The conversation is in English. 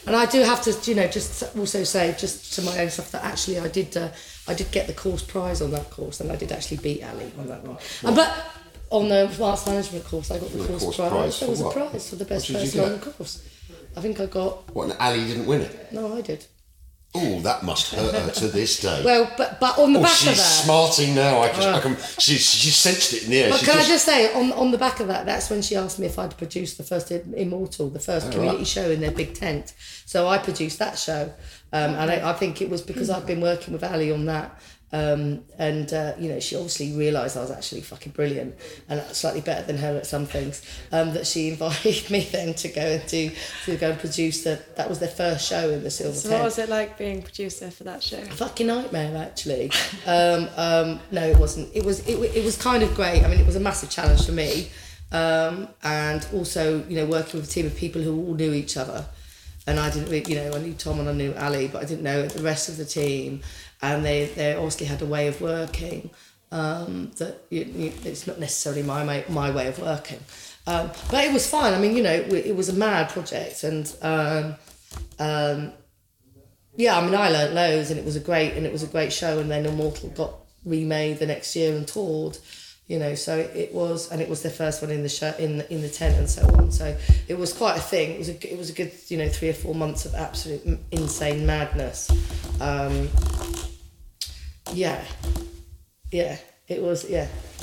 And I do have to, just also say, just to my own stuff, that actually I did get the course prize on that course, and I did actually beat Ali on that one. But on the advanced management course, I got the course prize. There was a prize for the best person on the course. I think I got... What, and Ali didn't win it? No, I did. Oh, that must hurt her to this day. Well, but on the back of that... she's smarting now. She sensed it in the air. But I just say, on the back of that, that's when she asked me if I'd produced the first Immortal, the first community show in their big tent. So I produced that show. And I think it was because I'd been working with Ali on that. She obviously realised I was actually fucking brilliant and slightly better than her at some things, that she invited me then to go and produce that was their first show in the Silver Tent. So what was it like being producer for that show? A fucking nightmare, actually. No, it wasn't. It was kind of great. I mean, it was a massive challenge for me, and also working with a team of people who all knew each other. And I didn't really, I knew Tom and I knew Ali, but I didn't know the rest of the team. And they obviously had a way of working that it's not necessarily my way of working. But it was fun. I mean, it was a mad project. And I learned loads, and it was a great show. And then Immortal got remade the next year and toured. So it was their first one in the show, in the tent and so on. So it was quite a thing. It was a good 3 or 4 months of absolute insane madness. It was